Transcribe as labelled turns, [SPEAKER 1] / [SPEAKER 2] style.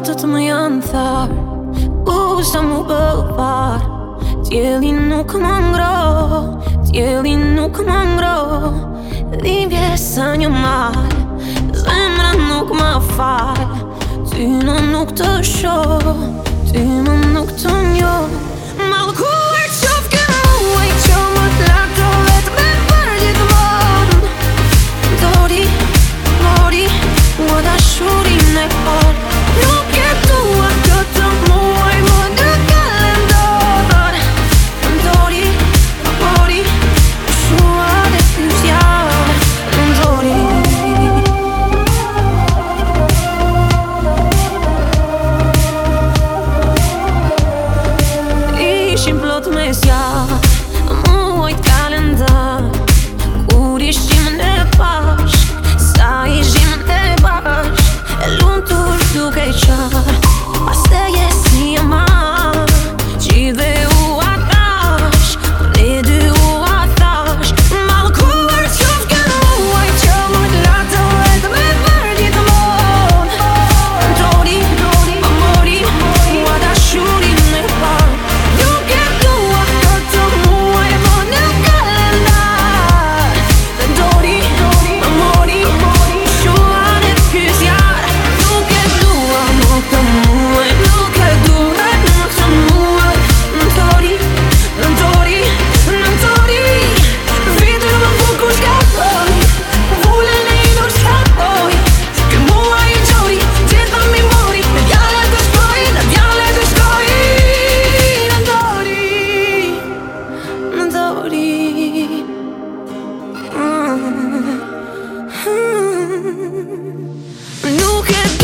[SPEAKER 1] Natët më janë tharë, sa mu bëvar. Djeli nuk më ngro, djeli nuk më ngro. Dhimbje sa një mal, zemra nuk më fal. Ty në nuk të shoh, ty në nuk të njoh. Mallkuar qof ke muaj që më t'lakto vetë me për gjithmonë. Dori, mori, mua dashurin e por. Nuk e dua këtë muaj më në kalendar. Dori, mori, shua dhe pyesja. Dori. Ishim plot me zjarr, muajt kalendar. Kur ishim ne bashk, sa ishim ne bashk. E lumtur duke qarë, paste je si e marr. Gjithë u atash, ne dy u atash. Mallkuar qof ke muaj që më t'lakto vetë me për gjithmonë. Dori, mori, mua dashurin e par. Nuk e dua këtë muaj më në kalendar. Dori, mori, shua dhe pyesja. Nuk e dua më këtë muaj, nuk e dua më këtë muaj. Dori, vitur më bukur shkapoj, vullën e inur shkapoj. Ky muaj i gjori, gjitha mi mori. Në djale të shkoj, në djale të shkoj. Në dori. Nuk e